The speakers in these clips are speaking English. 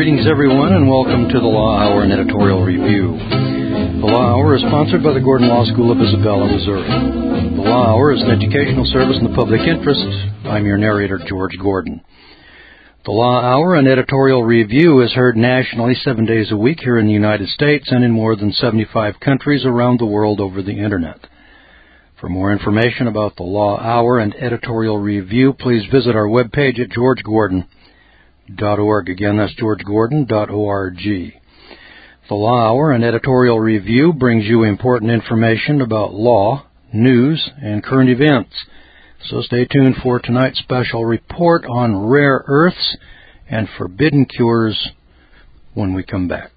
Greetings, everyone, and welcome to the Law Hour and Editorial Review. The Law Hour is sponsored by the Gordon Law School of Isabella, Missouri. The Law Hour is an educational service in the public interest. I'm your narrator, George Gordon. The Law Hour and Editorial Review is heard nationally 7 days a week here in the United States and in more than 75 countries around the world over the Internet. For more information about the Law Hour and Editorial Review, please visit our webpage at georgegordon.org. Again, that's georgegordon.org. The Law Hour and Editorial Review brings you important information about law, news, and current events. So stay tuned for tonight's special report on rare earths and forbidden cures when we come back.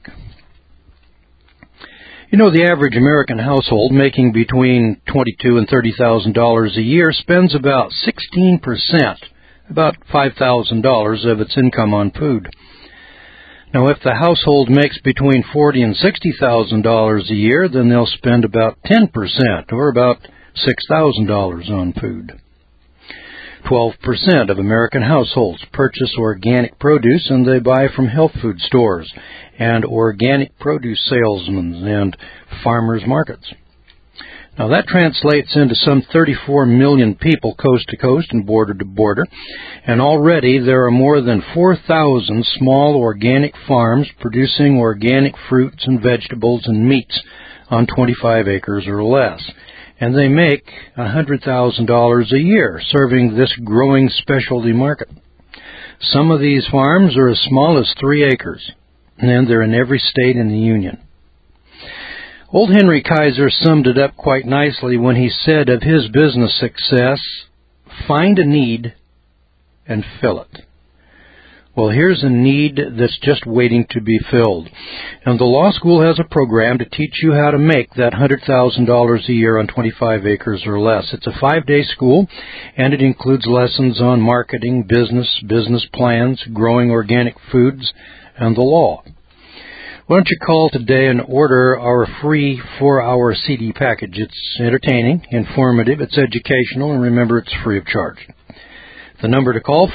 You know, the average American household making between $22,000 and $30,000 a year spends about 16%, about $5,000 of its income on food. Now, if the household makes between $40,000 and $60,000 a year, then they'll spend about 10%, or about $6,000 on food. 12% of American households purchase organic produce, and they buy from health food stores and organic produce salesmen and farmers markets. Now, that translates into some 34 million people coast to coast and border to border, and already there are more than 4,000 small organic farms producing organic fruits and vegetables and meats on 25 acres or less, and they make $100,000 a year serving this growing specialty market. Some of these farms are as small as 3 acres, and they're in every state in the Union. Old Henry Kaiser summed it up quite nicely when he said of his business success, "Find a need and fill it." Well, here's a need that's just waiting to be filled. And the law school has a program to teach you how to make that $100,000 a year on 25 acres or less. It's a 5-day school, and it includes lessons on marketing, business plans, growing organic foods, and the law. Why don't you call today and order our free 4-hour CD package? It's entertaining, informative, it's educational, and remember, it's free of charge. The number to call,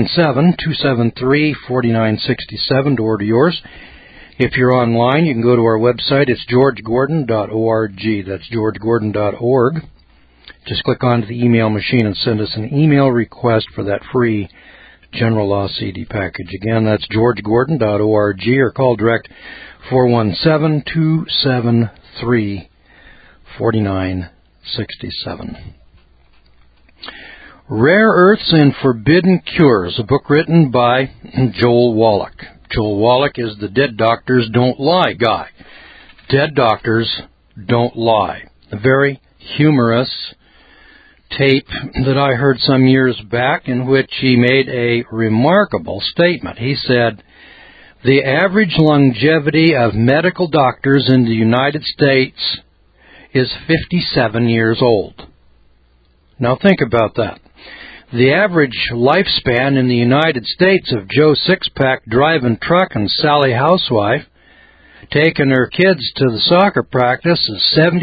417-273-4967 to order yours. If you're online, you can go to our website. It's georgegordon.org. That's georgegordon.org. Just click onto the email machine and send us an email request for that free General Law CD package. Again, that's georgegordon.org, or call direct 417-273-4967. Rare Earths and Forbidden Cures, a book written by Joel Wallach. Joel Wallach is the Dead Doctors Don't Lie guy. Dead Doctors Don't Lie. A very humorous tape that I heard some years back in which he made a remarkable statement. He said, "The average longevity of medical doctors in the United States is 57 years old." Now think about that. The average lifespan in the United States of Joe Sixpack driving truck and Sally Housewife taking her kids to the soccer practice is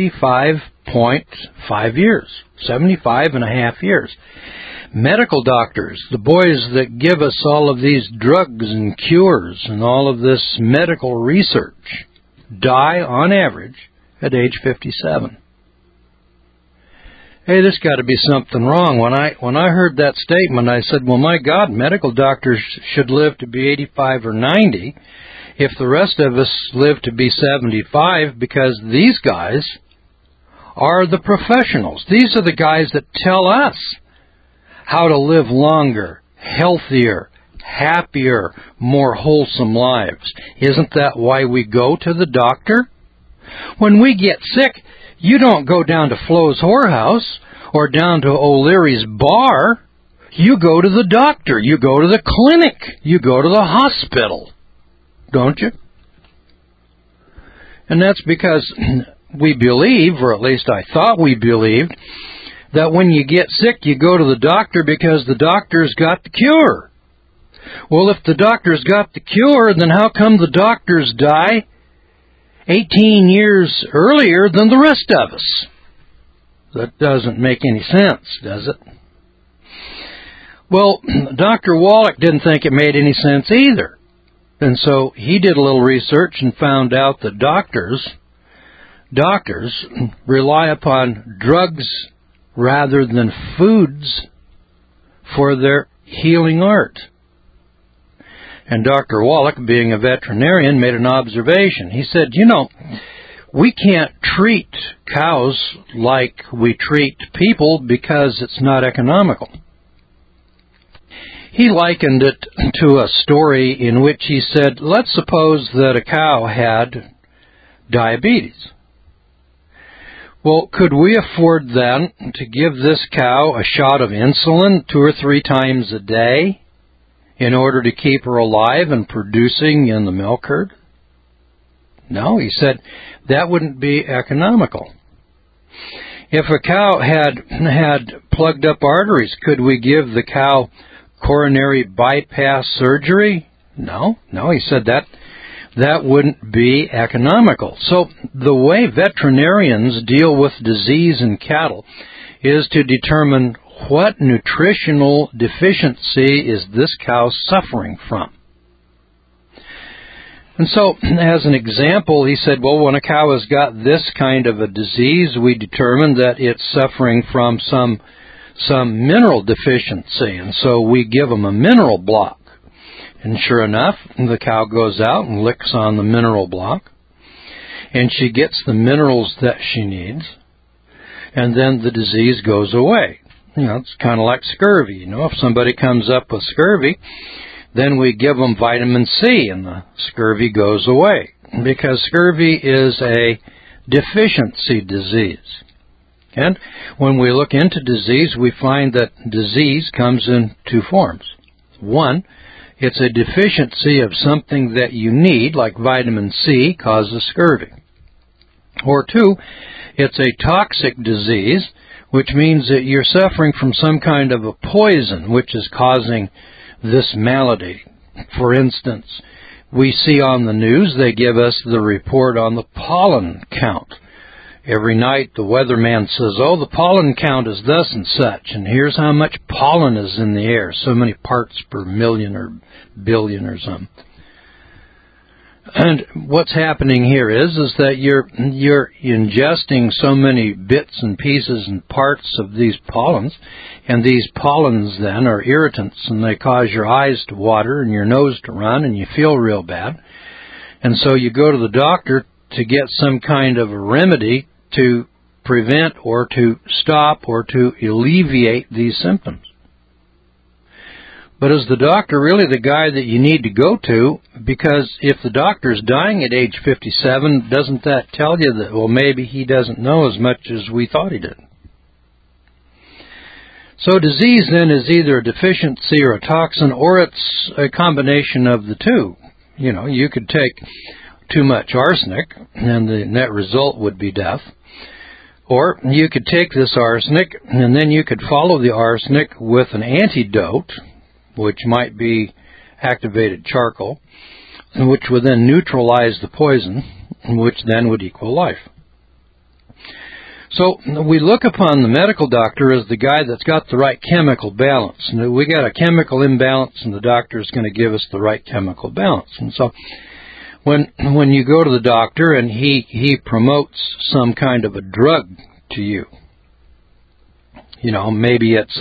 75.5 years, 75 and a half years. Medical doctors, the boys that give us all of these drugs and cures and all of this medical research, die on average at age 57. Hey, there's got to be something wrong. When I heard that statement, I said, well, my God, medical doctors should live to be 85 or 90 if the rest of us live to be 75, because these guys are the professionals. These are the guys that tell us how to live longer, healthier, happier, more wholesome lives. Isn't that why we go to the doctor? When we get sick, you don't go down to Flo's Whorehouse or down to O'Leary's bar. You go to the doctor. You go to the clinic. You go to the hospital. Don't you? And that's because we believe, or at least I thought we believed, that when you get sick, you go to the doctor because the doctor's got the cure. Well, if the doctor's got the cure, then how come the doctors die 18 years earlier than the rest of us? That doesn't make any sense, does it? Well, Dr. Wallach didn't think it made any sense either. And so he did a little research and found out that doctors rely upon drugs rather than foods for their healing art. And Dr. Wallach, being a veterinarian, made an observation. He said, we can't treat cows like we treat people because it's not economical. He likened it to a story in which he said, let's suppose that a cow had diabetes. Well, could we afford then to give this cow a shot of insulin 2 or 3 times a day in order to keep her alive and producing in the milk herd? No, he said, that wouldn't be economical. If a cow had plugged up arteries, could we give the cow coronary bypass surgery? No, he said that wouldn't be economical. So the way veterinarians deal with disease in cattle is to determine what nutritional deficiency is this cow suffering from. And so, as an example, he said, well, when a cow has got this kind of a disease, we determine that it's suffering from some mineral deficiency, and so we give them a mineral block. And sure enough, the cow goes out and licks on the mineral block, and she gets the minerals that she needs, and then the disease goes away. It's kind of like scurvy. If somebody comes up with scurvy, then we give them vitamin C, and the scurvy goes away, because scurvy is a deficiency disease. And when we look into disease, we find that disease comes in 2 forms. 1, it's a deficiency of something that you need, like vitamin C causes scurvy. Or 2, it's a toxic disease, which means that you're suffering from some kind of a poison which is causing this malady. For instance, we see on the news, they give us the report on the pollen count. Every night the weatherman says, the pollen count is thus and such, and here's how much pollen is in the air, so many parts per million or billion or something. And what's happening here is that you're ingesting so many bits and pieces and parts of these pollens, and these pollens then are irritants, and they cause your eyes to water and your nose to run, and you feel real bad. And so you go to the doctor to get some kind of a remedy to prevent or to stop or to alleviate these symptoms. But is the doctor really the guy that you need to go to? Because if the doctor's dying at age 57, doesn't that tell you that, well, maybe he doesn't know as much as we thought he did? So disease then is either a deficiency or a toxin, or it's a combination of the two. You could take too much arsenic, and the net result would be death. Or you could take this arsenic, and then you could follow the arsenic with an antidote, which might be activated charcoal, which would then neutralize the poison, which then would equal life. So we look upon the medical doctor as the guy that's got the right chemical balance. We got a chemical imbalance, and the doctor is going to give us the right chemical balance. And so when you go to the doctor and he promotes some kind of a drug to you, maybe it's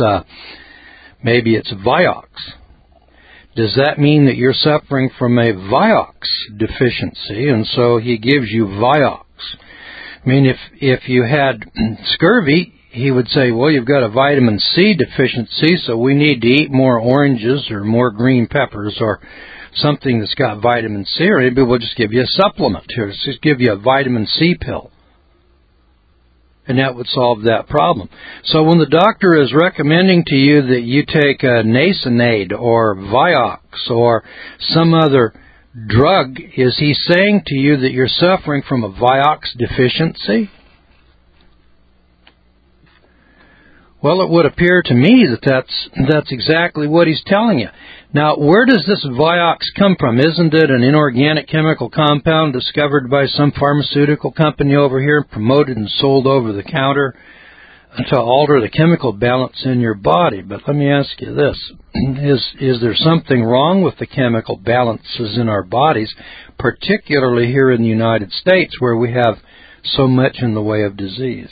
Vioxx. Does that mean that you're suffering from a Vioxx deficiency, and so he gives you Vioxx? I mean, if you had scurvy, he would say, well, you've got a vitamin C deficiency, so we need to eat more oranges or more green peppers or something that's got vitamin C, or maybe we'll just give you a supplement here. Let's just give you a vitamin C pill. And that would solve that problem. So when the doctor is recommending to you that you take a Nasinade or Vioxx or some other drug, is he saying to you that you're suffering from a Vioxx deficiency? Well, it would appear to me that that's exactly what he's telling you. Now, where does this Vioxx come from? Isn't it an inorganic chemical compound discovered by some pharmaceutical company over here, promoted and sold over the counter to alter the chemical balance in your body. But let me ask you this. Is there something wrong with the chemical balances in our bodies, particularly here in the United States where we have so much in the way of disease?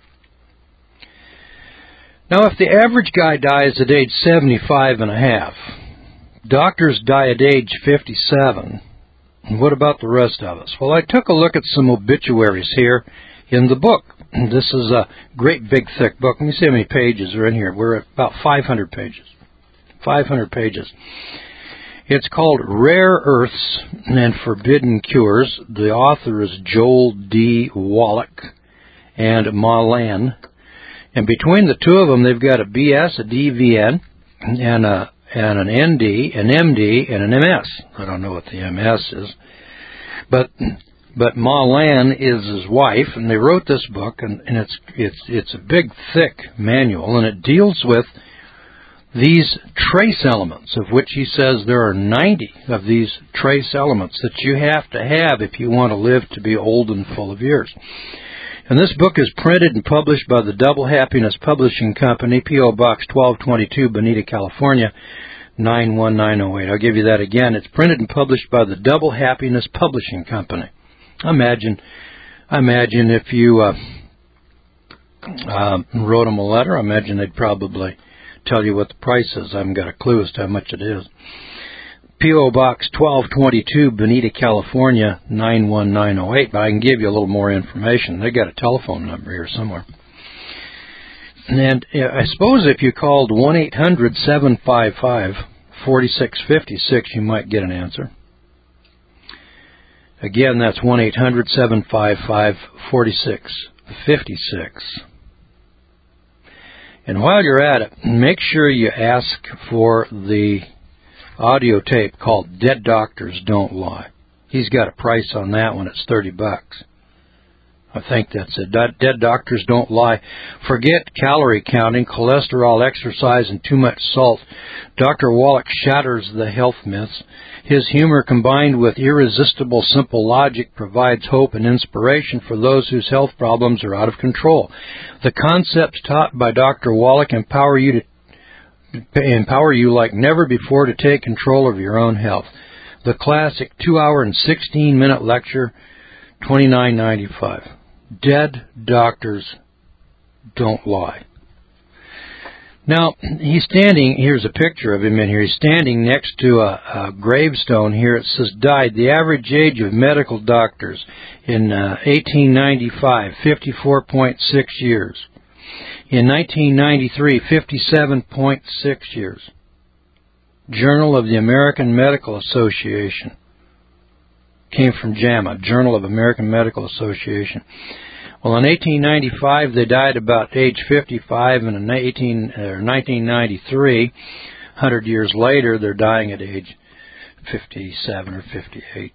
Now, if the average guy dies at age 75 and a half, doctors die at age 57, what about the rest of us? Well, I took a look at some obituaries here in the book. This is a great big thick book. Let me see how many pages are in here. We're at about 500 pages. 500 pages. It's called Rare Earths and Forbidden Cures. The author is Joel D. Wallach and Ma Lan. And between the two of them, they've got a BS, a DVN, and an ND, an MD, and an MS. I don't know what the MS is. But Ma Lan is his wife, and they wrote this book, and it's a big, thick manual, and it deals with these trace elements, of which he says there are 90 of these trace elements that you have to have if you want to live to be old and full of years. And this book is printed and published by the Double Happiness Publishing Company, P.O. Box 1222, Bonita, California, 91908. I'll give you that again. It's printed and published by the Double Happiness Publishing Company. Imagine if you wrote them a letter, I imagine they'd probably tell you what the price is. I haven't got a clue as to how much it is. P.O. Box 1222, Bonita, California, 91908, but I can give you a little more information. They got a telephone number here somewhere. And I suppose if you called 1-800-755-4656, you might get an answer. Again, that's 1-800-755-4656. And while you're at it, make sure you ask for the audio tape called Dead Doctors Don't Lie. He's got a price on that one. It's $30. I think that's it. Dead Doctors Don't Lie. Forget calorie counting, cholesterol, exercise, and too much salt. Dr. Wallach shatters the health myths. His humor combined with irresistible simple logic provides hope and inspiration for those whose health problems are out of control. The concepts taught by Dr. Wallach empower you like never before to take control of your own health. The classic 2-hour and 16-minute lecture, $29.95. Dead Doctors Don't Lie. Now, he's standing, here's a picture of him in here. He's standing next to a gravestone here. It says, died. The average age of medical doctors in 1895, 54.6 years. In 1993, 57.6 years. Journal of the American Medical Association. Came from JAMA, Journal of American Medical Association. Well, in 1895, they died about age 55, and in 1993, 100 years later, they're dying at age 57 or 58.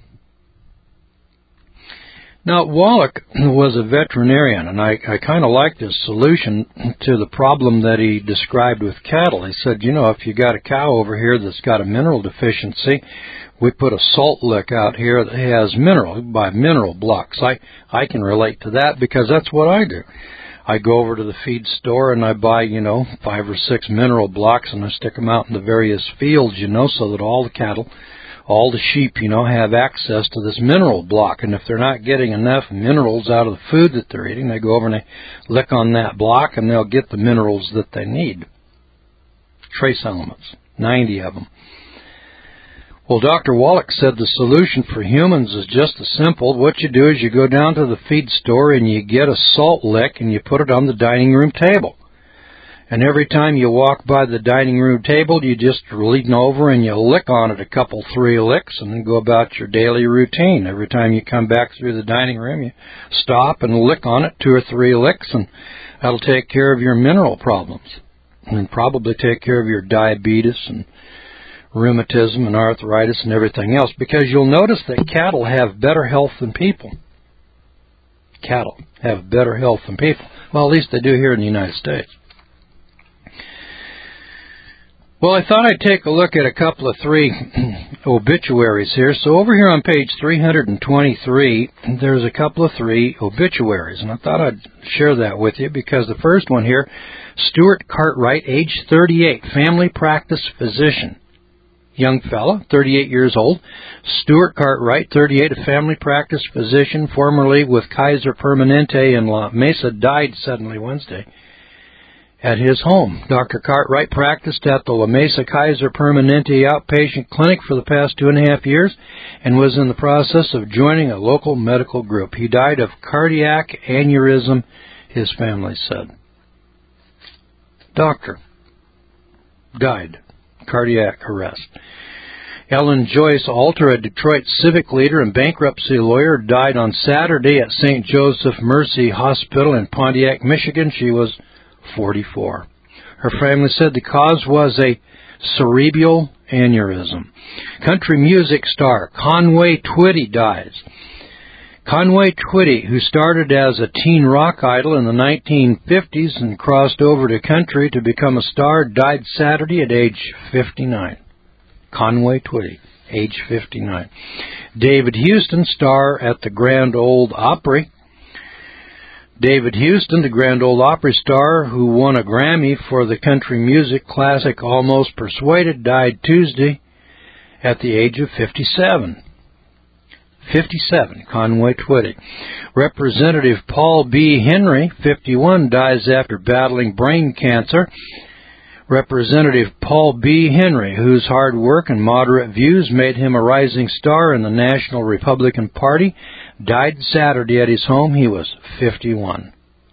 Now, Wallach was a veterinarian, and I kind of like this solution to the problem that he described with cattle. He said, you know, if you got a cow over here that's got a mineral deficiency, we put a salt lick out here that has mineral blocks. I can relate to that because that's what I do. I go over to the feed store and I buy, 5 or 6 mineral blocks, and I stick them out in the various fields, so that all the cattle, all the sheep, have access to this mineral block. And if they're not getting enough minerals out of the food that they're eating, they go over and they lick on that block and they'll get the minerals that they need. Trace elements, 90 of them. Well, Dr. Wallach said the solution for humans is just as simple. What you do is you go down to the feed store and you get a salt lick and you put it on the dining room table. And every time you walk by the dining room table, you just lean over and you lick on it 3 licks and then go about your daily routine. Every time you come back through the dining room, you stop and lick on it 2 or 3 licks, and that'll take care of your mineral problems and probably take care of your diabetes and rheumatism and arthritis and everything else, because you'll notice that cattle have better health than people. Cattle have better health than people. Well, at least they do here in the United States. Well, I thought I'd take a look at a couple of 3 obituaries here. So over here on page 323, there's a couple of 3 obituaries, and I thought I'd share that with you because the first one here, Stuart Cartwright, age 38, family practice physician. Young fella, 38 years old. Stuart Cartwright, 38, a family practice physician, formerly with Kaiser Permanente in La Mesa, died suddenly Wednesday at his home. Dr. Cartwright practiced at the La Mesa Kaiser Permanente outpatient clinic for the past 2.5 years and was in the process of joining a local medical group. He died of cardiac aneurysm, his family said. Doctor died. Cardiac arrest. Ellen Joyce Alter, a Detroit civic leader and bankruptcy lawyer, died on Saturday at St. Joseph Mercy Hospital in Pontiac, Michigan. She was 44. Her family said the cause was a cerebral aneurysm. Country music star Conway Twitty dies. Conway Twitty, who started as a teen rock idol in the 1950s and crossed over to country to become a star, died Saturday at age 59. Conway Twitty, age 59. David Houston, star at the Grand Ole Opry. David Houston, the Grand Ole Opry star who won a Grammy for the country music classic Almost Persuaded, died Tuesday at the age of 57. 57, Conway Twitty. Representative Paul B. Henry, 51, dies after battling brain cancer. Representative Paul B. Henry, whose hard work and moderate views made him a rising star in the National Republican Party, died Saturday at his home. He was 51.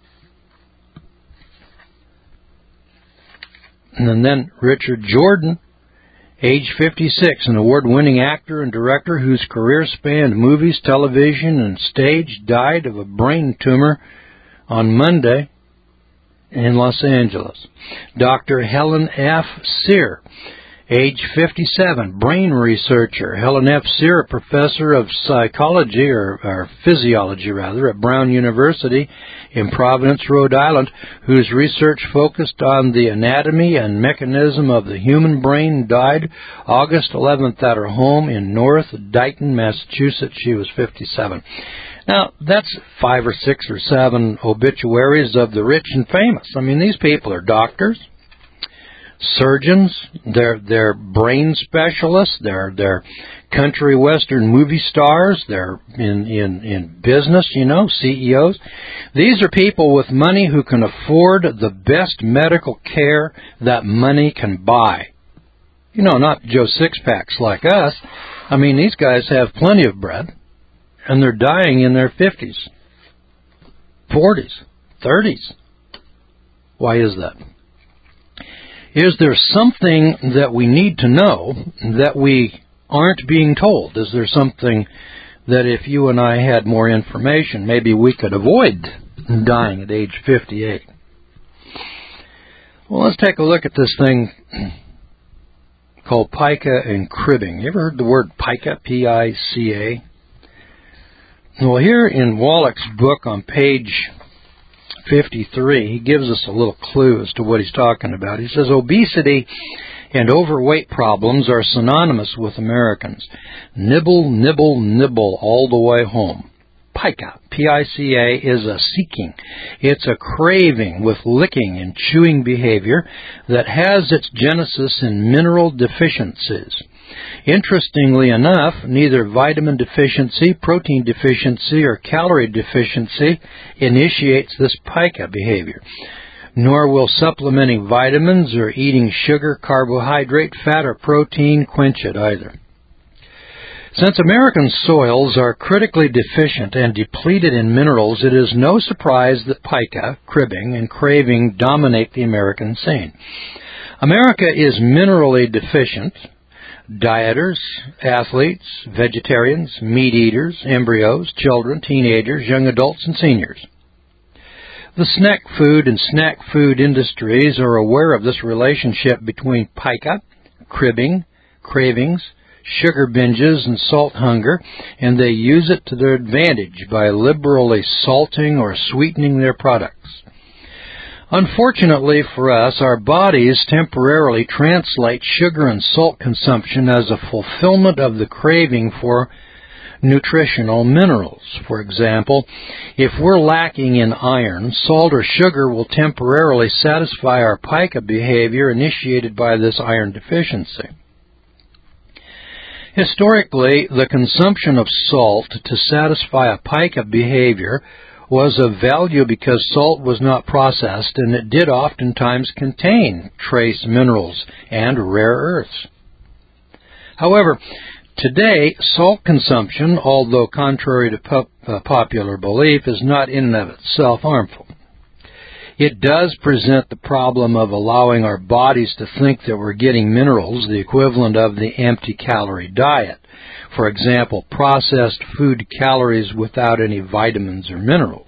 And then Richard Jordan, age 56, an award-winning actor and director whose career spanned movies, television, and stage, died of a brain tumor on Monday in Los Angeles. Dr. Helen F. Sear, age 57, brain researcher. Helen F. Sear, a professor of psychology, or physiology rather, at Brown University in Providence, Rhode Island, whose research focused on the anatomy and mechanism of the human brain, died August 11th at her home in North Dighton, Massachusetts. She was 57. Now, that's 5 or 6 or 7 obituaries of the rich and famous. I mean, these people are doctors, surgeons, they're brain specialists, they're country western movie stars, they're in business, CEOs. These are people with money who can afford the best medical care that money can buy. Not Joe Sixpacks like us. I mean, these guys have plenty of bread, and they're dying in their 50s, 40s, 30s. Why is that? Is there something that we need to know that we aren't being told? Is there something that if you and I had more information, maybe we could avoid dying at age 58? Well, let's take a look at this thing called pica and cribbing. You ever heard the word pica, P-I-C-A? Well, here in Wallach's book on page 53, he gives us a little clue as to what he's talking about. He says, obesity and overweight problems are synonymous with Americans. Nibble, nibble, nibble all the way home. Pica, P-I-C-A, is a seeking. It's a craving with licking and chewing behavior that has its genesis in mineral deficiencies. Interestingly enough, neither vitamin deficiency, protein deficiency, or calorie deficiency initiates this pica behavior, nor will supplementing vitamins or eating sugar, carbohydrate, fat, or protein quench it either. Since American soils are critically deficient and depleted in minerals, it is no surprise that pica, cribbing, and craving dominate the American scene. America is minerally deficient. Dieters, athletes, vegetarians, meat eaters, embryos, children, teenagers, young adults, and seniors. The snack food and snack food industries are aware of this relationship between pica, cribbing, cravings, sugar binges, and salt hunger, and they use it to their advantage by liberally salting or sweetening their products. Unfortunately for us, our bodies temporarily translate sugar and salt consumption as a fulfillment of the craving for nutritional minerals. For example, if we're lacking in iron, salt or sugar will temporarily satisfy our pica behavior initiated by this iron deficiency. Historically, the consumption of salt to satisfy a pica behavior was of value because salt was not processed and it did oftentimes contain trace minerals and rare earths. However, today, salt consumption, although contrary to popular belief, is not in and of itself harmful. It does present the problem of allowing our bodies to think that we're getting minerals, the equivalent of the empty-calorie diet. For example, processed food calories without any vitamins or minerals.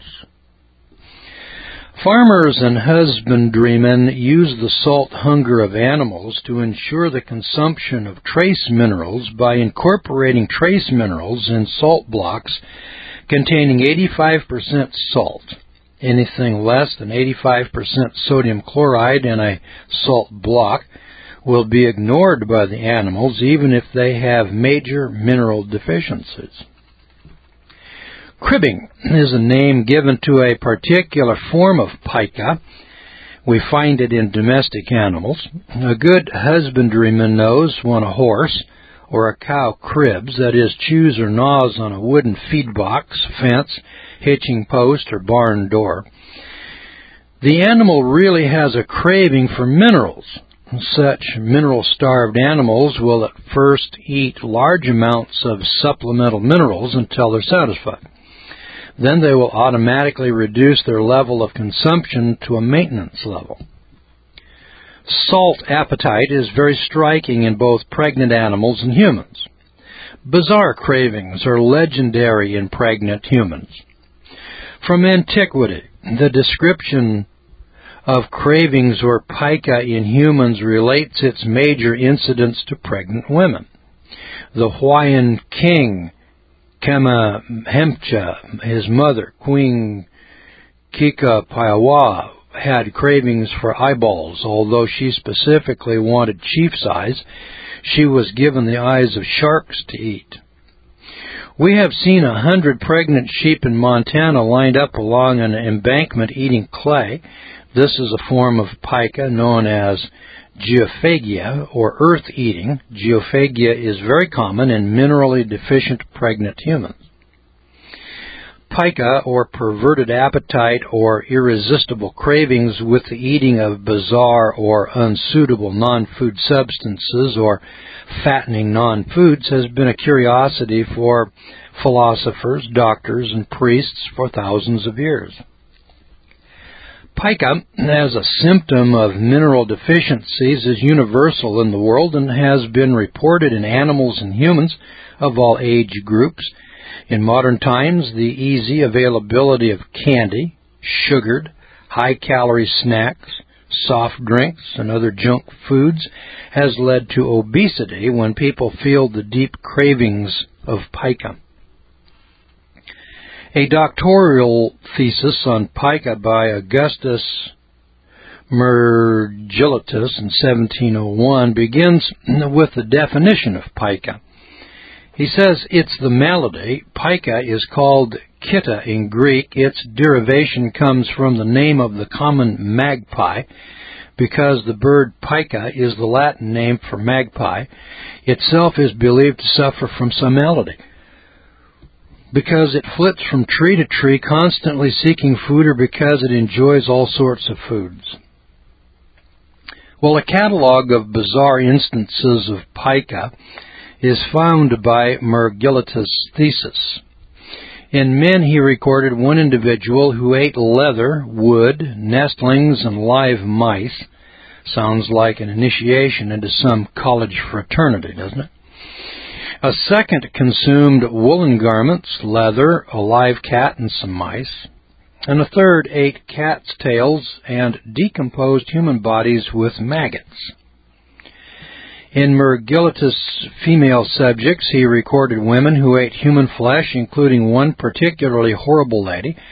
Farmers and husbandrymen use the salt hunger of animals to ensure the consumption of trace minerals by incorporating trace minerals in salt blocks containing 85% salt. Anything less than 85% sodium chloride in a salt block will be ignored by the animals even if they have major mineral deficiencies. Cribbing is a name given to a particular form of pica. We find it in domestic animals. A good husbandryman knows when a horse or a cow cribs, that is, chews or gnaws on a wooden feed box, fence, hitching post, or barn door. The animal really has a craving for minerals. Such mineral-starved animals will at first eat large amounts of supplemental minerals until they're satisfied. Then they will automatically reduce their level of consumption to a maintenance level. Salt appetite is very striking in both pregnant animals and humans. Bizarre cravings are legendary in pregnant humans. From antiquity, the description of cravings or pica in humans relates its major incidents to pregnant women. The Hawaiian king Kamehameha, his mother, Queen Kekauoa, had cravings for eyeballs. Although she specifically wanted chief's eyes, she was given the eyes of sharks to eat. We have seen 100 pregnant sheep in Montana lined up along an embankment eating clay. This is a form of pica known as geophagia, or earth-eating. Geophagia is very common in minerally deficient pregnant humans. Pica, or perverted appetite, or irresistible cravings with the eating of bizarre or unsuitable non-food substances or fattening non-foods, has been a curiosity for philosophers, doctors, and priests for thousands of years. Pica, as a symptom of mineral deficiencies, is universal in the world and has been reported in animals and humans of all age groups. In modern times, the easy availability of candy, sugared, high-calorie snacks, soft drinks, and other junk foods has led to obesity when people feel the deep cravings of pica. A doctoral thesis on pica by Augustus Mergelitus in 1701 begins with the definition of pica. He says it's the malady. Pica is called Kita in Greek. Its derivation comes from the name of the common magpie, because the bird pica is the Latin name for magpie. Itself is believed to suffer from some malady, because it flits from tree to tree, constantly seeking food, or because it enjoys all sorts of foods. Well, a catalog of bizarre instances of pica is found by Mergelitus' thesis. In men, he recorded one individual who ate leather, wood, nestlings, and live mice. Sounds like an initiation into some college fraternity, doesn't it? A second consumed woolen garments, leather, a live cat, and some mice. And a third ate cat's tails and decomposed human bodies with maggots. In Mergelitus' female subjects, he recorded women who ate human flesh, including one particularly horrible lady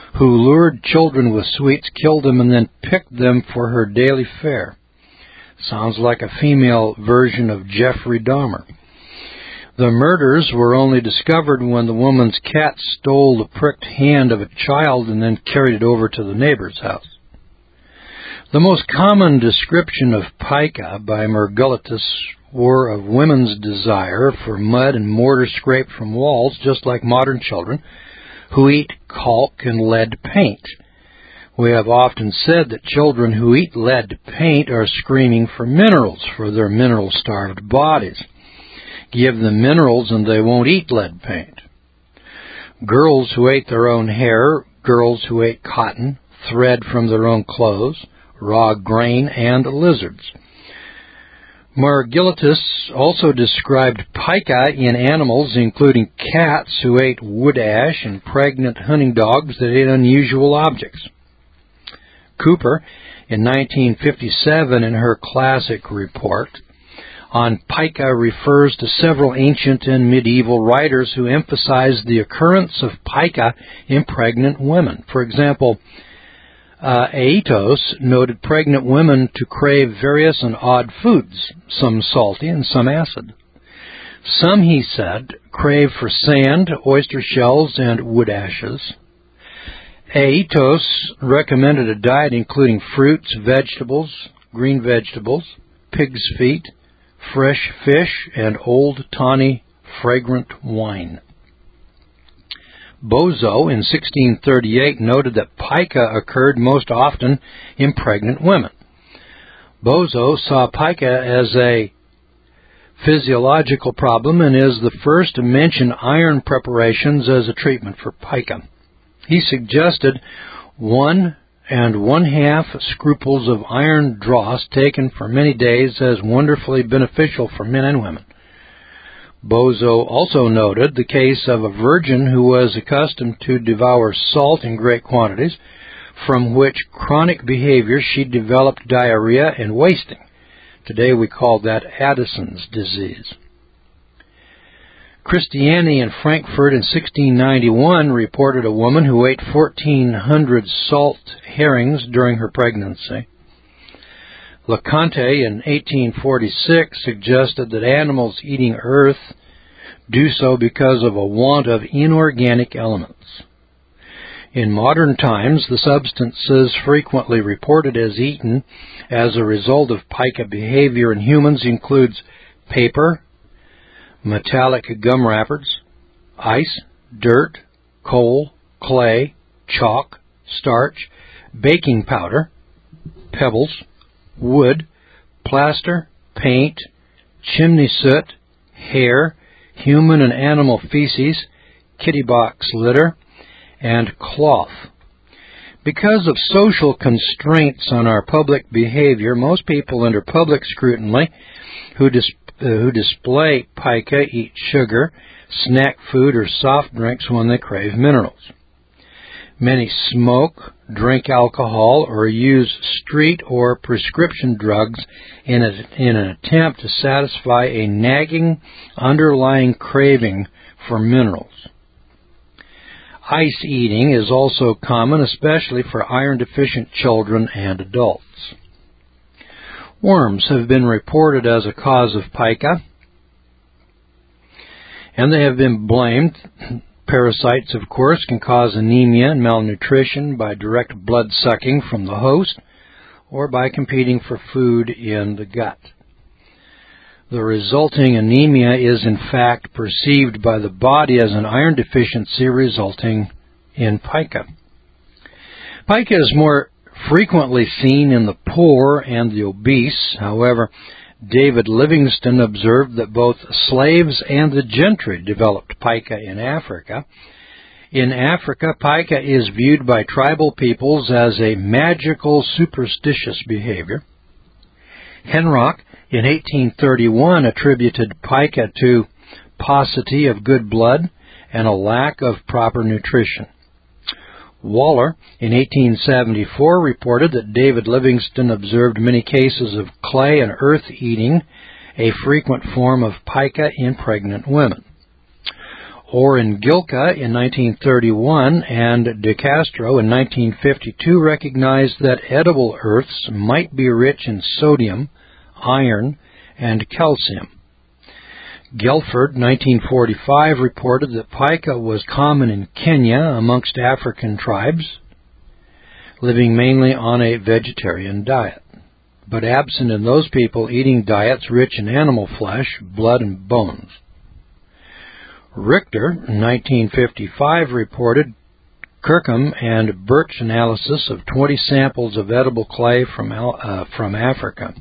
who lured children with sweets, killed them, and then picked them for her daily fare. Sounds like a female version of Jeffrey Dahmer. The murders were only discovered when the woman's cat stole the pricked hand of a child and then carried it over to the neighbor's house. The most common description of pica by Margulitis were of women's desire for mud and mortar scraped from walls, just like modern children, who eat caulk and lead paint. We have often said that children who eat lead paint are screaming for minerals for their mineral-starved bodies. Give them minerals and they won't eat lead paint. Girls who ate their own hair, girls who ate cotton, thread from their own clothes, raw grain, and lizards. Margulitis also described pica in animals, including cats who ate wood ash and pregnant hunting dogs that ate unusual objects. Cooper, in 1957, in her classic report on pica, refers to several ancient and medieval writers who emphasized the occurrence of pica in pregnant women. For example, Aetos noted pregnant women to crave various and odd foods, some salty and some acid. Some, he said, crave for sand, oyster shells, and wood ashes. Aetos recommended a diet including fruits, vegetables, green vegetables, pig's feet, fresh fish, and old, tawny, fragrant wine. Bozo, in 1638, noted that pica occurred most often in pregnant women. Bozo saw pica as a physiological problem and is the first to mention iron preparations as a treatment for pica. He suggested 1 1/2 scruples of iron dross taken for many days as wonderfully beneficial for men and women. Bozo also noted the case of a virgin who was accustomed to devour salt in great quantities, from which chronic behavior she developed diarrhea and wasting. Today we call that Addison's disease. Christiani in Frankfurt in 1691 reported a woman who ate 1,400 salt herrings during her pregnancy. LeConte in 1846 suggested that animals eating earth do so because of a want of inorganic elements. In modern times, the substances frequently reported as eaten as a result of pica behavior in humans includes paper, metallic gum wrappers, ice, dirt, coal, clay, chalk, starch, baking powder, pebbles, wood, plaster, paint, chimney soot, hair, human and animal feces, kitty box litter, and cloth. Because of social constraints on our public behavior, most people under public scrutiny who display pica eat sugar, snack food, or soft drinks when they crave minerals. Many smoke, drink alcohol, or use street or prescription drugs in an attempt to satisfy a nagging, underlying craving for minerals. Ice eating is also common, especially for iron-deficient children and adults. Worms have been reported as a cause of pica, and they have been blamed. Parasites, of course, can cause anemia and malnutrition by direct blood sucking from the host or by competing for food in the gut. The resulting anemia is in fact perceived by the body as an iron deficiency resulting in pica. Pica is more frequently seen in the poor and the obese. However, David Livingstone observed that both slaves and the gentry developed pica in Africa. In Africa, pica is viewed by tribal peoples as a magical, superstitious behavior. Henrock, in 1831, attributed pica to paucity of good blood and a lack of proper nutrition. Waller, in 1874, reported that David Livingstone observed many cases of clay and earth eating, a frequent form of pica in pregnant women. Orrin-Gilka in 1931 and De Castro in 1952 recognized that edible earths might be rich in sodium, iron, and calcium. Gelford, 1945, reported that pica was common in Kenya amongst African tribes, living mainly on a vegetarian diet, but absent in those people eating diets rich in animal flesh, blood, and bones. Richter, in 1955, reported Kirkham and Birch analysis of 20 samples of edible clay from Africa.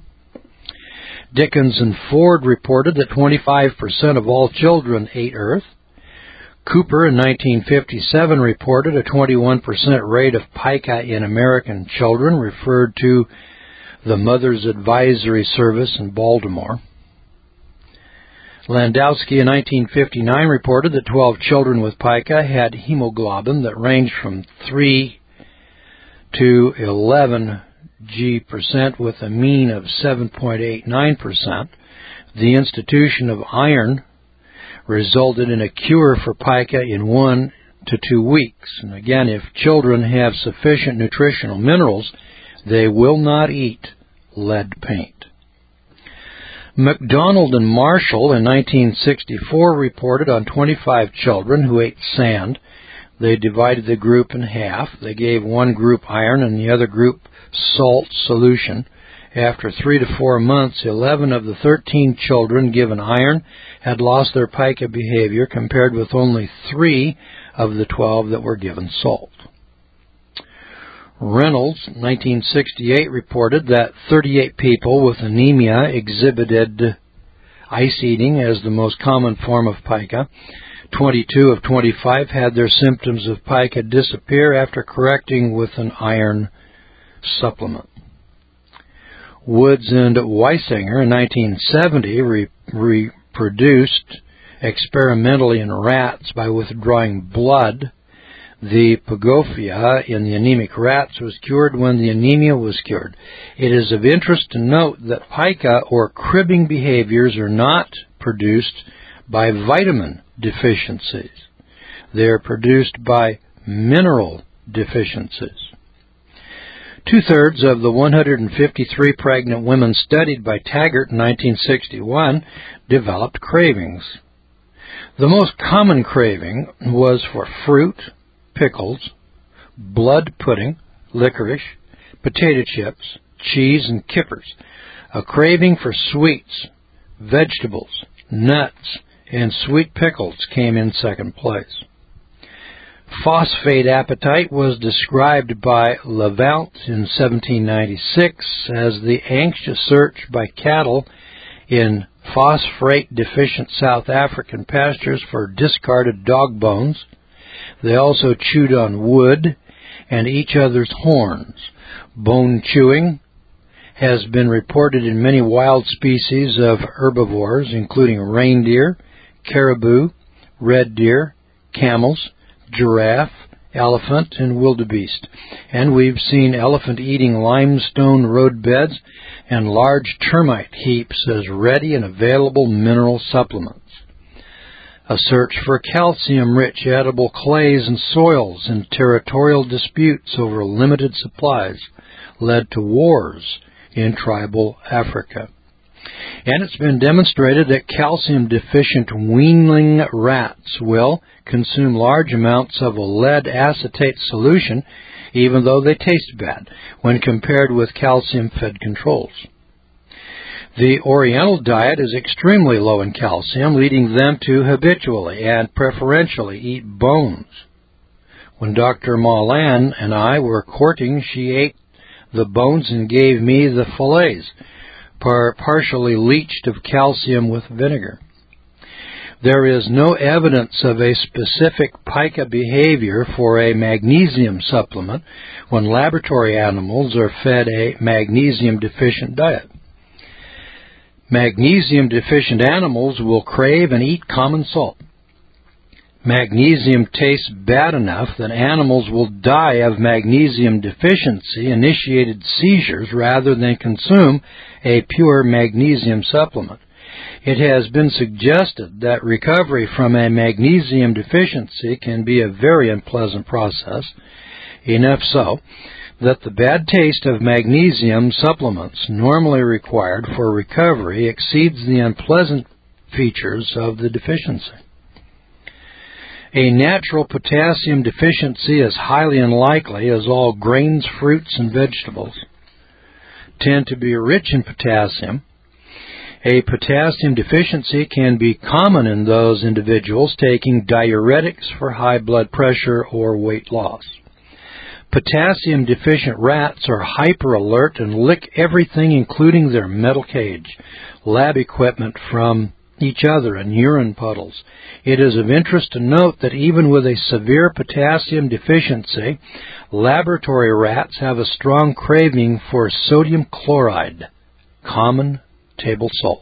Dickens and Ford reported that 25% of all children ate earth. Cooper in 1957 reported a 21% rate of pica in American children, referred to the Mother's Advisory Service in Baltimore. Landowski in 1959 reported that 12 children with pica had hemoglobin that ranged from 3 to 11 G% with a mean of 7.89%. The institution of iron resulted in a cure for pica in 1 to 2 weeks. And again, if children have sufficient nutritional minerals, they will not eat lead paint. MacDonald and Marshall in 1964 reported on 25 children who ate sand. They divided the group in half. They gave one group iron and the other group salt solution. After 3 to 4 months, 11 of the 13 children given iron had lost their pica behavior, compared with only 3 of the 12 that were given salt. Reynolds, 1968, reported that 38 people with anemia exhibited ice eating as the most common form of pica. 22 of 25 had their symptoms of pica disappear after correcting with an iron supplement. Woods and Weisinger in 1970 reproduced experimentally in rats by withdrawing blood. The pagofia in the anemic rats was cured when the anemia was cured. It is of interest to note that pica or cribbing behaviors are not produced by vitamin deficiencies. They are produced by mineral deficiencies. 2/3 of the 153 pregnant women studied by Taggart in 1961 developed cravings. The most common craving was for fruit, pickles, blood pudding, licorice, potato chips, cheese, and kippers. A craving for sweets, vegetables, nuts, and sweet pickles came in second place. Phosphate appetite was described by Levant in 1796 as the anxious search by cattle in phosphate-deficient South African pastures for discarded dog bones. They also chewed on wood and each other's horns. Bone chewing has been reported in many wild species of herbivores, including reindeer, caribou, red deer, camels, giraffe, elephant, and wildebeest. And we've seen elephant eating limestone roadbeds and large termite heaps as ready and available mineral supplements. A search for calcium-rich edible clays and soils and territorial disputes over limited supplies led to wars in tribal Africa. And it's been demonstrated that calcium-deficient weanling rats will consume large amounts of a lead acetate solution, even though they taste bad, when compared with calcium-fed controls. The Oriental diet is extremely low in calcium, leading them to habitually and preferentially eat bones. When Dr. Malan and I were courting, she ate the bones and gave me the fillets, partially leached of calcium with vinegar. There is no evidence of a specific pica behavior for a magnesium supplement when laboratory animals are fed a magnesium-deficient diet. Magnesium-deficient animals will crave and eat common salt. Magnesium tastes bad enough that animals will die of magnesium deficiency-initiated seizures rather than consume a pure magnesium supplement. It has been suggested that recovery from a magnesium deficiency can be a very unpleasant process, enough so that the bad taste of magnesium supplements normally required for recovery exceeds the unpleasant features of the deficiency. A natural potassium deficiency is highly unlikely, as all grains, fruits, and vegetables tend to be rich in potassium. A potassium deficiency can be common in those individuals taking diuretics for high blood pressure or weight loss. Potassium-deficient rats are hyper-alert and lick everything, including their metal cage, lab equipment from each other, and urine puddles. It is of interest to note that even with a severe potassium deficiency, laboratory rats have a strong craving for sodium chloride, common table salt.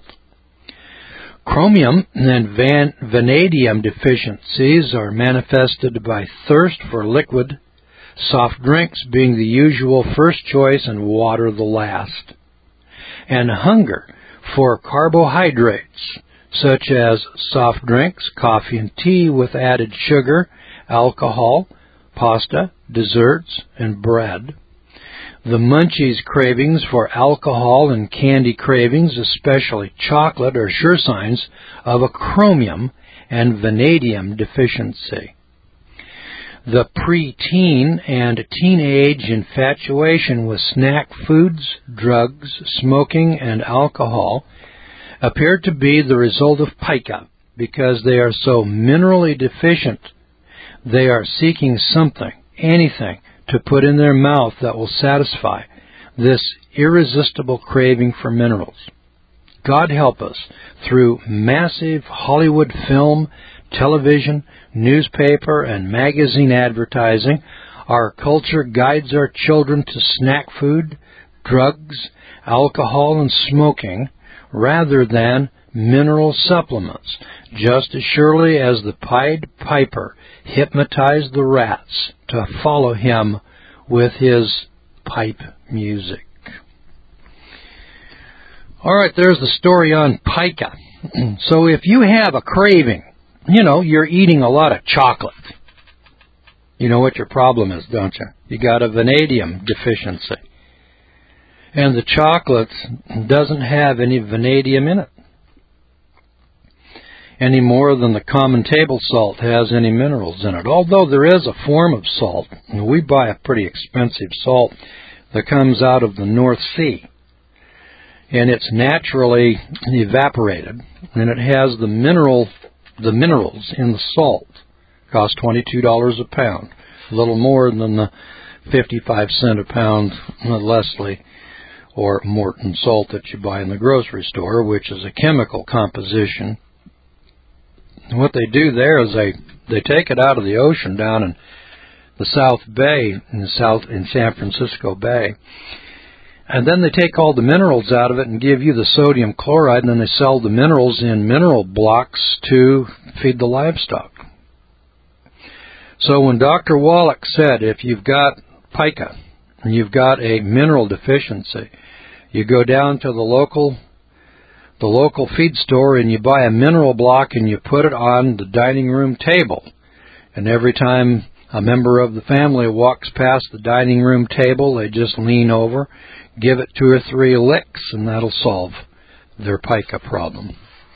Chromium and vanadium deficiencies are manifested by thirst for liquid, soft drinks being the usual first choice and water the last, and hunger for carbohydrates, such as soft drinks, coffee and tea with added sugar, alcohol, pasta, desserts, and bread. The munchies cravings for alcohol and candy cravings, especially chocolate, are sure signs of a chromium and vanadium deficiency. The preteen and teenage infatuation with snack foods, drugs, smoking, and alcohol appear to be the result of pica. Because they are so minerally deficient, they are seeking something, anything, to put in their mouth that will satisfy this irresistible craving for minerals. God help us, through massive Hollywood film, television, newspaper, and magazine advertising, our culture guides our children to snack food, drugs, alcohol, and smoking, rather than mineral supplements, just as surely as the Pied Piper hypnotized the rats to follow him with his pipe music. All right, there's the story on pica. So if you have a craving, you're eating a lot of chocolate. You know what your problem is, don't you? You got a vanadium deficiency. And the chocolate doesn't have any vanadium in it, any more than the common table salt has any minerals in it. Although there is a form of salt, and we buy a pretty expensive salt that comes out of the North Sea, and it's naturally evaporated, and it has the minerals in the salt. It costs $22 a pound, a little more than the 55-cent a pound Leslie or Morton salt that you buy in the grocery store, which is a chemical composition. And what they do there is they take it out of the ocean down in the South Bay, in San Francisco Bay, and then they take all the minerals out of it and give you the sodium chloride, and then they sell the minerals in mineral blocks to feed the livestock. So when Dr. Wallach said, if you've got pica and you've got a mineral deficiency, you go down to the local feed store and you buy a mineral block and you put it on the dining room table. And every time a member of the family walks past the dining room table, they just lean over, give it 2 or 3 licks, and that'll solve their pica problem.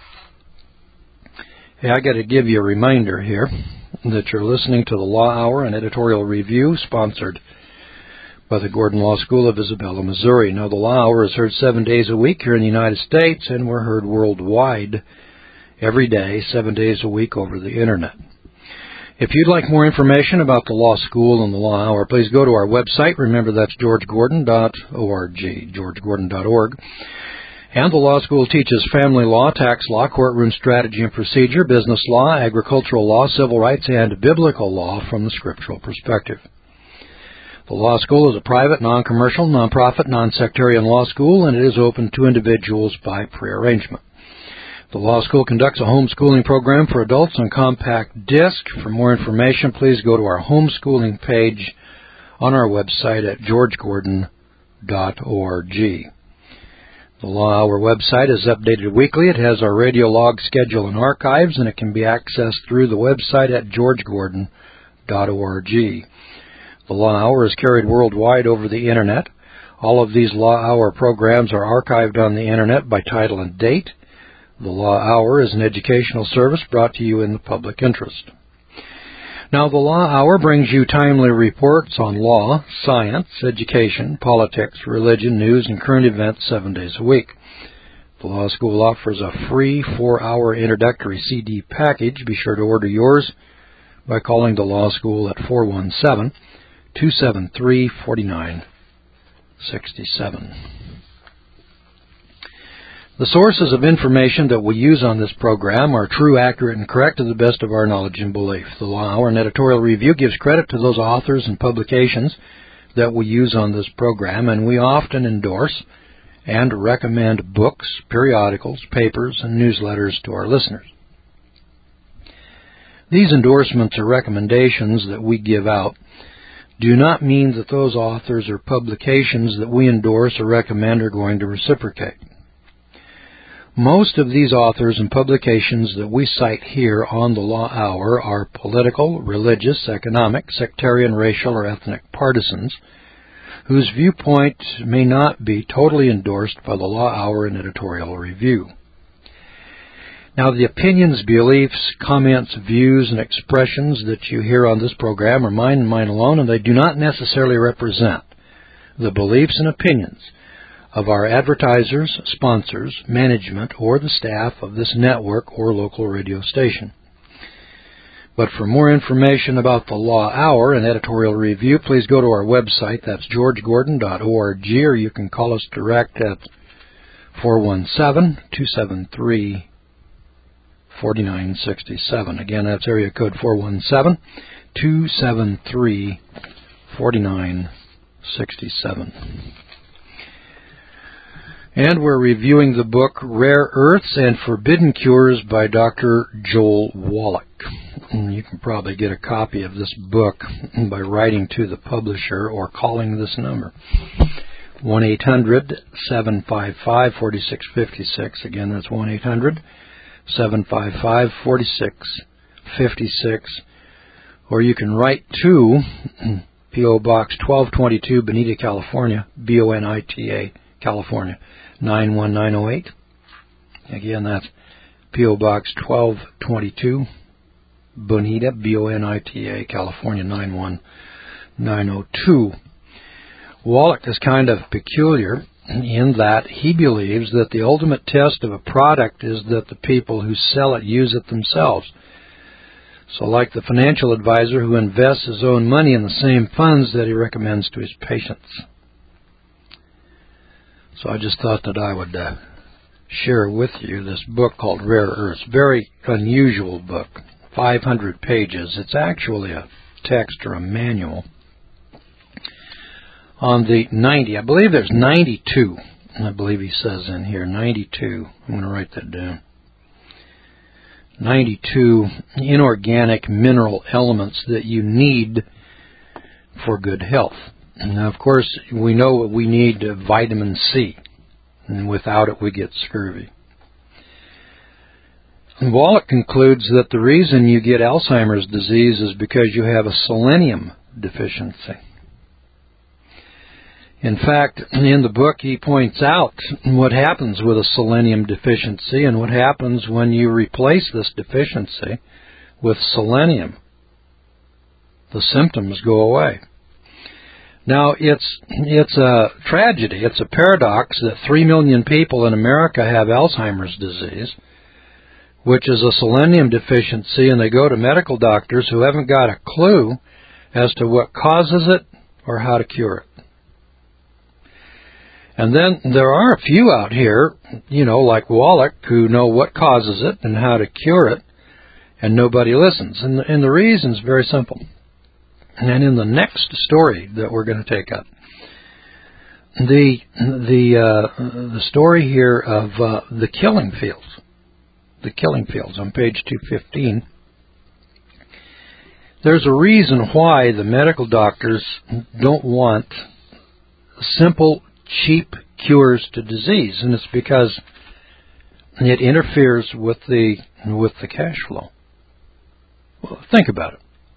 Hey, I got to give you a reminder here that you're listening to the Law Hour, an editorial review sponsored by the Gordon Law School of Isabella, Missouri. Now, the Law Hour is heard 7 days a week here in the United States, and we're heard worldwide every day, 7 days a week over the Internet. If you'd like more information about the Law School and the Law Hour, please go to our website. Remember, that's georgegordon.org, georgegordon.org. And the Law School teaches family law, tax law, courtroom strategy and procedure, business law, agricultural law, civil rights, and biblical law from the scriptural perspective. The Law School is a private, non-commercial, non-profit, non-sectarian law school, and it is open to individuals by prearrangement. The Law School conducts a homeschooling program for adults on compact disc. For more information, please go to our homeschooling page on our website at georgegordon.org. The Law Hour website is updated weekly. It has our radio log schedule and archives, and it can be accessed through the website at georgegordon.org. The Law Hour is carried worldwide over the Internet. All of these Law Hour programs are archived on the Internet by title and date. The Law Hour is an educational service brought to you in the public interest. Now, the Law Hour brings you timely reports on law, science, education, politics, religion, news, and current events 7 days a week. The Law School offers a free 4-hour introductory CD package. Be sure to order yours by calling the Law School at 417-273-4967. The sources of information that we use on this program are true, accurate, and correct to the best of our knowledge and belief. The Law Hour and editorial review gives credit to those authors and publications that we use on this program, and we often endorse and recommend books, periodicals, papers, and newsletters to our listeners. These endorsements or recommendations that we give out do not mean that those authors or publications that we endorse or recommend are going to reciprocate. Most of these authors and publications that we cite here on the Law Hour are political, religious, economic, sectarian, racial, or ethnic partisans whose viewpoint may not be totally endorsed by the Law Hour and editorial review. Now, the opinions, beliefs, comments, views, and expressions that you hear on this program are mine and mine alone, and they do not necessarily represent the beliefs and opinions of our advertisers, sponsors, management, or the staff of this network or local radio station. But for more information about the Law Hour and editorial review, please go to our website. That's georgegordon.org, or you can call us direct at 417-273-4967. Again, that's area code 417-273-4967. And we're reviewing the book Rare Earths and Forbidden Cures by Dr. Joel Wallach. And you can probably get a copy of this book by writing to the publisher or calling this number, 1-800-755-4656. Again, that's 1-800-755-4656. Or you can write to P.O. Box 1222, Bonita, California, Bonita, California, 91908. Again, that's P.O. Box 1222, Bonita, Bonita, California, 91902. Wallach is kind of peculiar in that he believes that the ultimate test of a product is that the people who sell it use it themselves. So like the financial advisor who invests his own money in the same funds that he recommends to his patients. So I just thought that I would share with you this book called Rare Earths. Very unusual book, 500 pages. It's actually a text or a manual. On the 90, I believe there's 92, I believe he says in here, 92. I'm going to write that down. 92 inorganic mineral elements that you need for good health. Now, of course, we know we need vitamin C, and without it we get scurvy. And Wallach concludes that the reason you get Alzheimer's disease is because you have a selenium deficiency. In fact, in the book he points out what happens with a selenium deficiency and what happens when you replace this deficiency with selenium. The symptoms go away. Now, it's a tragedy, it's a paradox that 3 million people in America have Alzheimer's disease, which is a selenium deficiency, and they go to medical doctors who haven't got a clue as to what causes it or how to cure it. And then there are a few out here, like Wallach, who know what causes it and how to cure it, and nobody listens. And the reason's very simple. And in the next story that we're going to take up, the story here of the killing fields on page 215. There's a reason why the medical doctors don't want simple, cheap cures to disease, and it's because it interferes with the cash flow. Well, think about it.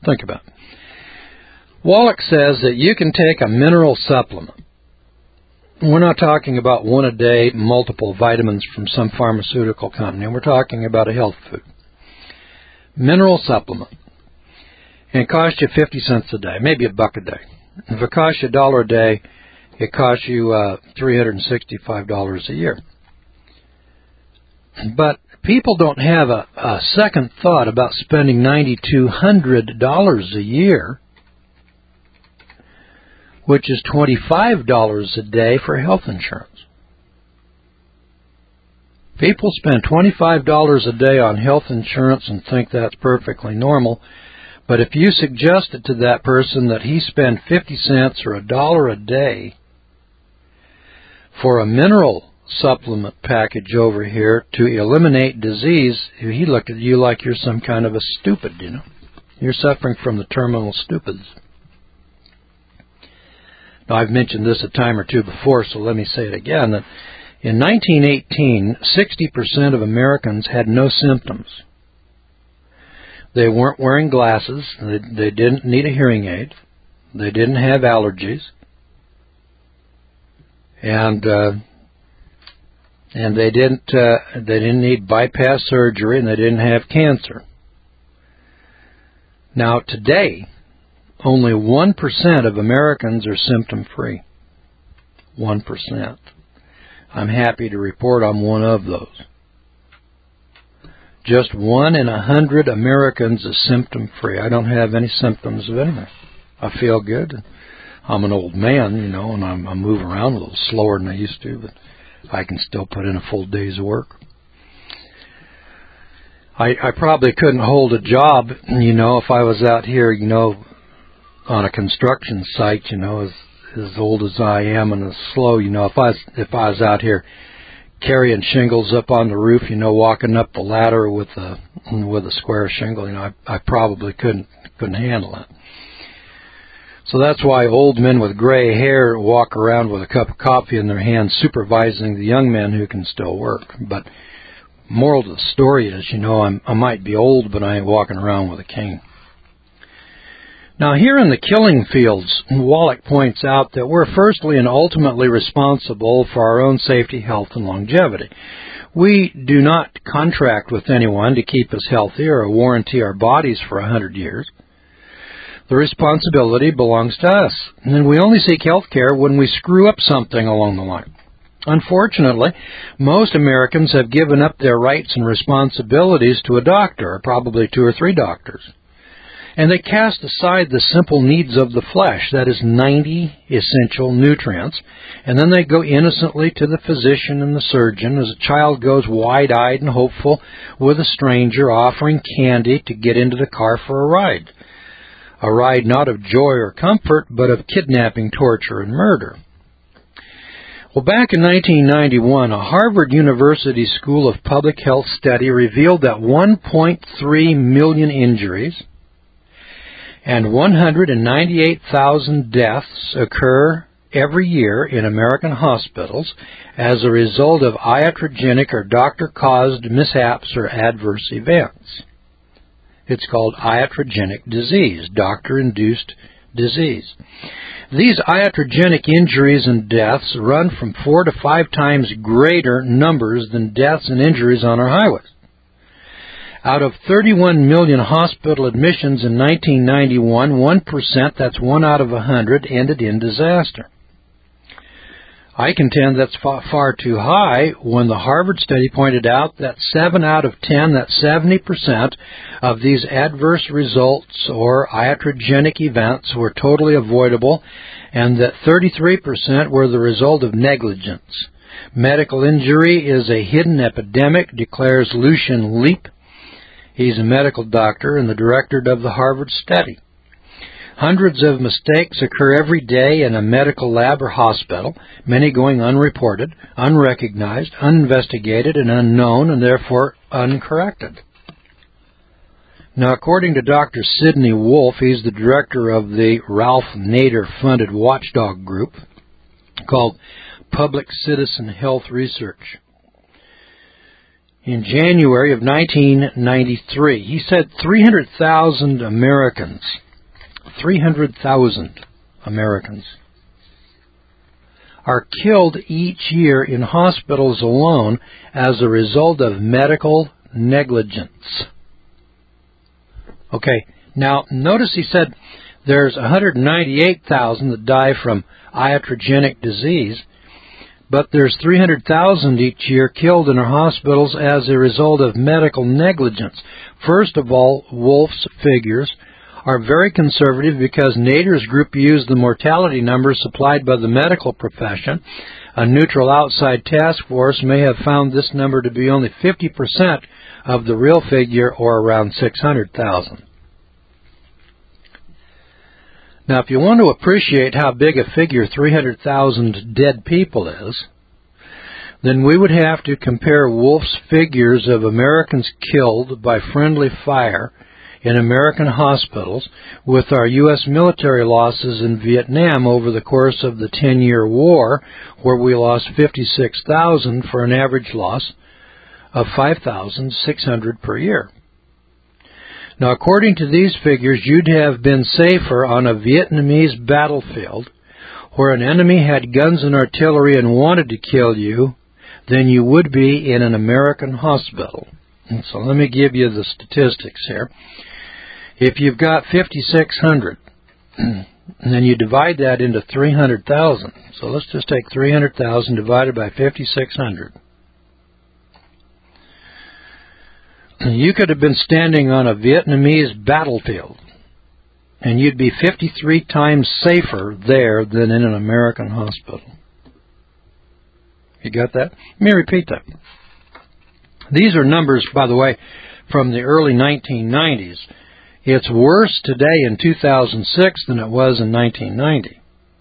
Wallach says that you can take a mineral supplement. We're not talking about one a day, multiple vitamins from some pharmaceutical company. We're talking about a health food. Mineral supplement. And it costs you 50 cents a day, maybe $1 a day. If it costs you $1 a day, it costs you $365 a year. But people don't have a second thought about spending $9,200 a year, which is $25 a day for health insurance. People spend $25 a day on health insurance and think that's perfectly normal. But if you suggested to that person that he spend 50 cents or $1 a day for a mineral supplement package over here to eliminate disease, he looked at you like you're some kind of a stupid, you know. You're suffering from the terminal stupids. Now, I've mentioned this a time or two before, so let me say it again, that in 1918, 60% of Americans had no symptoms. They weren't wearing glasses. They didn't need a hearing aid. They didn't have allergies. And they didn't need bypass surgery, and they didn't have cancer. Now, today, only 1% of Americans are symptom-free. 1%. I'm happy to report I'm one of those. Just 1 in 100 Americans is symptom-free. I don't have any symptoms of anything. I feel good. I'm an old man, you know, and I move around a little slower than I used to, but I can still put in a full day's work. I probably couldn't hold a job, you know, if I was out here, you know, on a construction site, you know, as old as I am and as slow, you know, if I was out here carrying shingles up on the roof, you know, walking up the ladder with a square shingle, you know, I probably couldn't handle that. So that's why old men with gray hair walk around with a cup of coffee in their hand, supervising the young men who can still work. But moral to the story is, you know, I might be old, but I ain't walking around with a cane. Now, here in the killing fields, Wallach points out that we're firstly and ultimately responsible for our own safety, health, and longevity. We do not contract with anyone to keep us healthy or warranty our bodies for 100 years. The responsibility belongs to us, and we only seek health care when we screw up something along the line. Unfortunately, most Americans have given up their rights and responsibilities to a doctor, or probably 2 or 3 doctors. And they cast aside the simple needs of the flesh, that is 90 essential nutrients, and then they go innocently to the physician and the surgeon as a child goes wide-eyed and hopeful with a stranger offering candy to get into the car for a ride. A ride not of joy or comfort, but of kidnapping, torture, and murder. Well, back in 1991, a Harvard University School of Public Health study revealed that 1.3 million injuries and 198,000 deaths occur every year in American hospitals as a result of iatrogenic or doctor-caused mishaps or adverse events. It's called iatrogenic disease, doctor-induced disease. These iatrogenic injuries and deaths run from 4 to 5 times greater numbers than deaths and injuries on our highways. Out of 31 million hospital admissions in 1991, 1%, that's 1 out of 100, ended in disaster. I contend that's far too high when the Harvard study pointed out that 7 out of 10, that's 70%, of these adverse results or iatrogenic events were totally avoidable, and that 33% were the result of negligence. Medical injury is a hidden epidemic, declares Lucian Leap. He's a medical doctor and the director of the Harvard study. Hundreds of mistakes occur every day in a medical lab or hospital, many going unreported, unrecognized, uninvestigated, and unknown, and therefore uncorrected. Now, according to Dr. Sidney Wolfe, he's the director of the Ralph Nader-funded watchdog group called Public Citizen Health Research. In January of 1993, he said 300,000 Americans, 300,000 Americans are killed each year in hospitals alone as a result of medical negligence. Okay, now notice he said there's 198,000 that die from iatrogenic disease, but there's 300,000 each year killed in our hospitals as a result of medical negligence. First of all, Wolf's figures are very conservative because Nader's group used the mortality numbers supplied by the medical profession. A neutral outside task force may have found this number to be only 50% of the real figure, or around 600,000. Now, if you want to appreciate how big a figure 300,000 dead people is, then we would have to compare Wolf's figures of Americans killed by friendly fire in American hospitals with our U.S. military losses in Vietnam over the course of the 10-year war, where we lost 56,000 for an average loss of 5,600 per year. Now, according to these figures, you'd have been safer on a Vietnamese battlefield where an enemy had guns and artillery and wanted to kill you than you would be in an American hospital. And so let me give you the statistics here. If you've got 5,600, and then you divide that into 300,000. So let's just take 300,000 divided by 5,600. You could have been standing on a Vietnamese battlefield, and you'd be 53 times safer there than in an American hospital. You got that? Let me repeat that. These are numbers, by the way, from the early 1990s. It's worse today in 2006 than it was in 1990.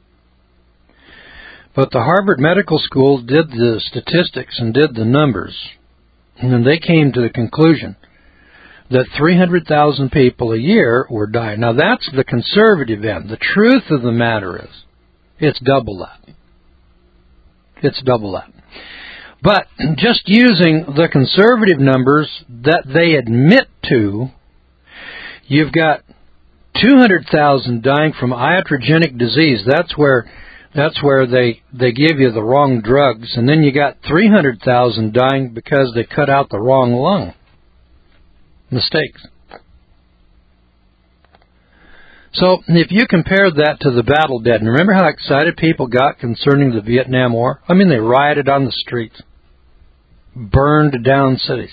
But the Harvard Medical School did the statistics and did the numbers, and then they came to the conclusion that 300,000 people a year were dying. Now, that's the conservative end. The truth of the matter is, it's double that. It's double that. But just using the conservative numbers that they admit to, you've got 200,000 dying from iatrogenic disease. That's where they give you the wrong drugs. And then you got 300,000 dying because they cut out the wrong lung. Mistakes. So if you compare that to the battle dead, and remember how excited people got concerning the Vietnam War? I mean, they rioted on the streets, burned down cities.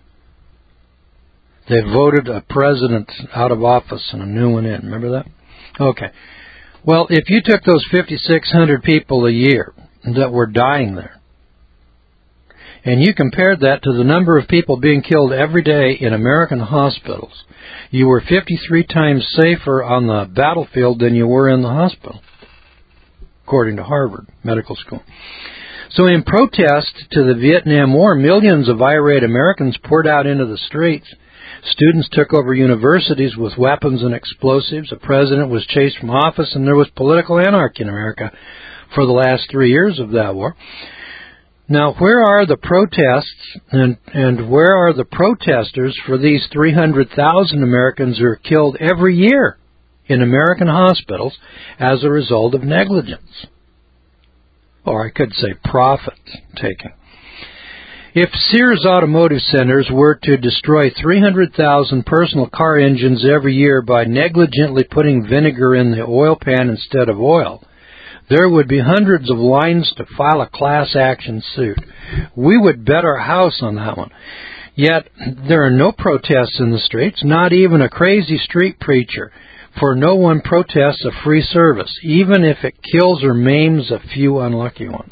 They voted a president out of office and a new one in. Remember that? Okay. Well, if you took those 5,600 people a year that were dying there, and you compared that to the number of people being killed every day in American hospitals, you were 53 times safer on the battlefield than you were in the hospital, according to Harvard Medical School. So in protest to the Vietnam War, millions of irate Americans poured out into the streets. Students took over universities with weapons and explosives. A president was chased from office, and there was political anarchy in America for the last 3 years of that war. Now, where are the protests and where are the protesters for these 300,000 Americans who are killed every year in American hospitals as a result of negligence? Or I could say profit-taking. If Sears Automotive Centers were to destroy 300,000 personal car engines every year by negligently putting vinegar in the oil pan instead of oil, there would be hundreds of lines to file a class action suit. We would bet our house on that one. Yet there are no protests in the streets, not even a crazy street preacher, for no one protests a free service, even if it kills or maims a few unlucky ones.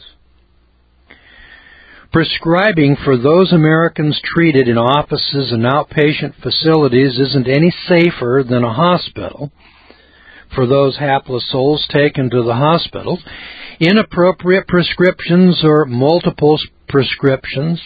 Prescribing for those Americans treated in offices and outpatient facilities isn't any safer than a hospital. For those hapless souls taken to the hospitals, inappropriate prescriptions or multiple prescriptions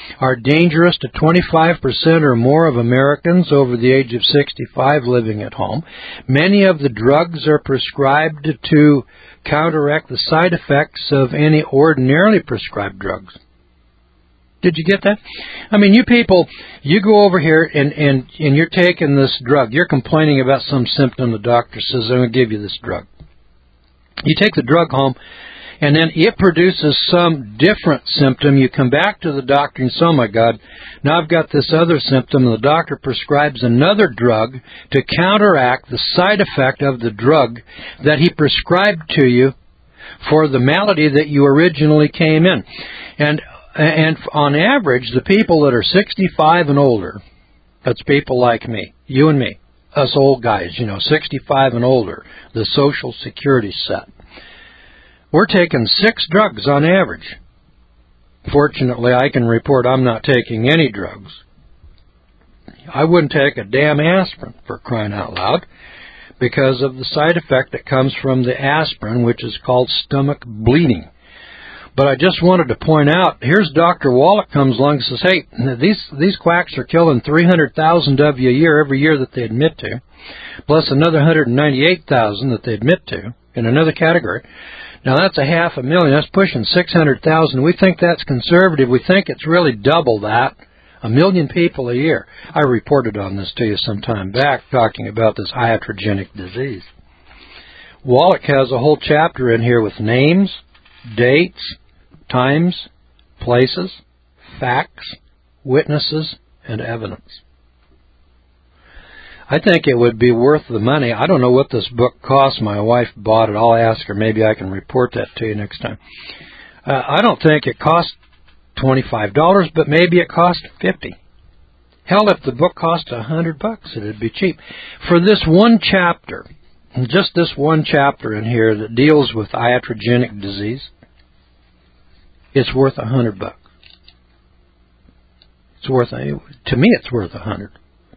are dangerous to 25% or more of Americans over the age of 65 living at home. Many of the drugs are prescribed to counteract the side effects of any ordinarily prescribed drugs. Did you get that? I mean, you people, you go over here and you're taking this drug. You're complaining about some symptom. The doctor says, I'm going to give you this drug. You take the drug home, and then it produces some different symptom. You come back to the doctor and say, oh, my God, now I've got this other symptom, and the doctor prescribes another drug to counteract the side effect of the drug that he prescribed to you for the malady that you originally came in. And on average, the people that are 65 and older, that's people like me, you and me, us old guys, 65 and older, the Social Security set. We're taking 6 drugs on average. Fortunately, I can report I'm not taking any drugs. I wouldn't take a damn aspirin, for crying out loud, because of the side effect that comes from the aspirin, which is called stomach bleeding. But I just wanted to point out, here's Dr. Wallach comes along and says, hey, these quacks are killing 300,000 of you a year every year that they admit to, plus another 198,000 that they admit to in another category. Now, that's 500,000. That's pushing 600,000. We think that's conservative. We think it's really double that, 1 million people a year. I reported on this to you some time back, talking about this iatrogenic disease. Wallach has a whole chapter in here with names, dates, times, places, facts, witnesses, and evidence. I think it would be worth the money. I don't know what this book costs. My wife bought it. I'll ask her. Maybe I can report that to you next time. I don't think it cost $25, but maybe it cost $50. Hell, if the book cost $100, it'd be cheap. For this one chapter, just this one chapter in here that deals with iatrogenic disease, it's worth $100. To me, it's worth $100.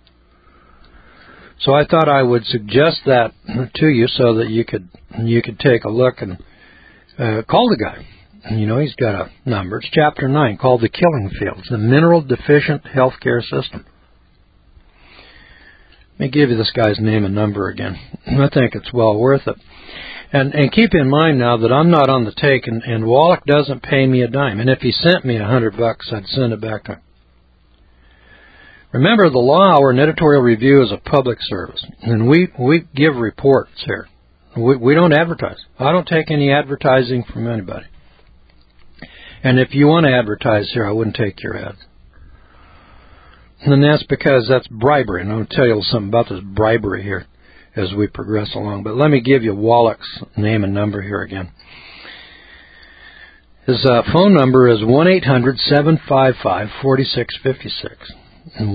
So I thought I would suggest that to you so that you could take a look and call the guy. He's got a number. It's Chapter 9, called The Killing Fields, the Mineral Deficient Healthcare System. Let me give you this guy's name and number again. I think it's well worth it. And keep in mind now that I'm not on the take, and Wallach doesn't pay me a dime. And if he sent me $100, I'd send it back to him. Remember, the Law Hour and Editorial Review is a public service, and we give reports here. We don't advertise. I don't take any advertising from anybody. And if you want to advertise here, I wouldn't take your ads. And that's because that's bribery, and I'll tell you something about this bribery here as we progress along. But let me give you Wallach's name and number here again. His phone number is 1-800-755-4656. And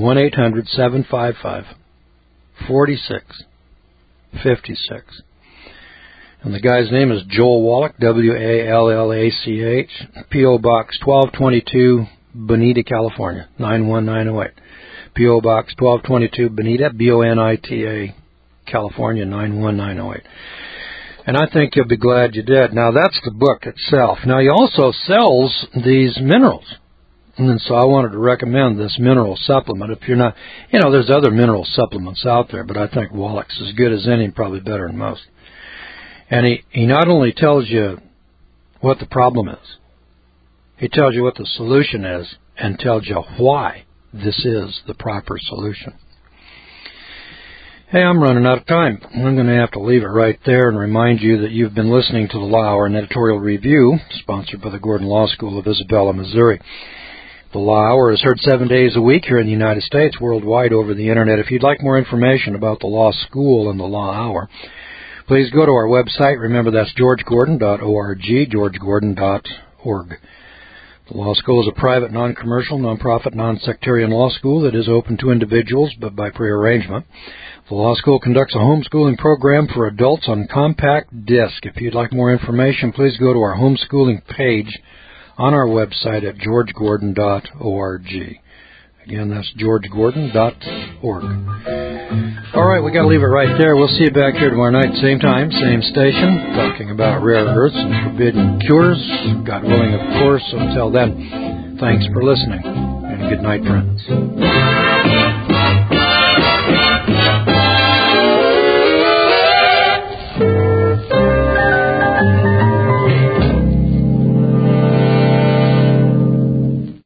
1-800-755-4656. And the guy's name is Joel Wallach, W-A-L-L-A-C-H, P.O. Box 1222, Bonita, California, 91908. P.O. Box 1222, Bonita, B-O-N-I-T-A, California, 91908. And I think you'll be glad you did. Now, that's the book itself. Now, he also sells these minerals. And so I wanted to recommend this mineral supplement. If you're not, there's other mineral supplements out there, but I think Wallach's as good as any, probably better than most. And he not only tells you what the problem is, he tells you what the solution is and tells you why this is the proper solution. Hey, I'm running out of time. I'm going to have to leave it right there and remind you that you've been listening to the Law Hour and Editorial Review, sponsored by the Gordon Law School of Isabella, Missouri. The Law Hour is heard 7 days a week here in the United States, worldwide over the Internet. If you'd like more information about the Law School and the Law Hour, please go to our website. Remember, that's georgegordon.org, georgegordon.org. The Law School is a private, non-commercial, non-profit, non-sectarian law school that is open to individuals, but by prearrangement. The Law School conducts a homeschooling program for adults on compact disc. If you'd like more information, please go to our homeschooling page on our website at georgegordon.org. Again, that's georgegordon.org. All right, we got to leave it right there. We'll see you back here tomorrow night, same time, same station, talking about rare earths and forbidden cures. God willing, of course. Until then, Thanks for listening, and good night, friends.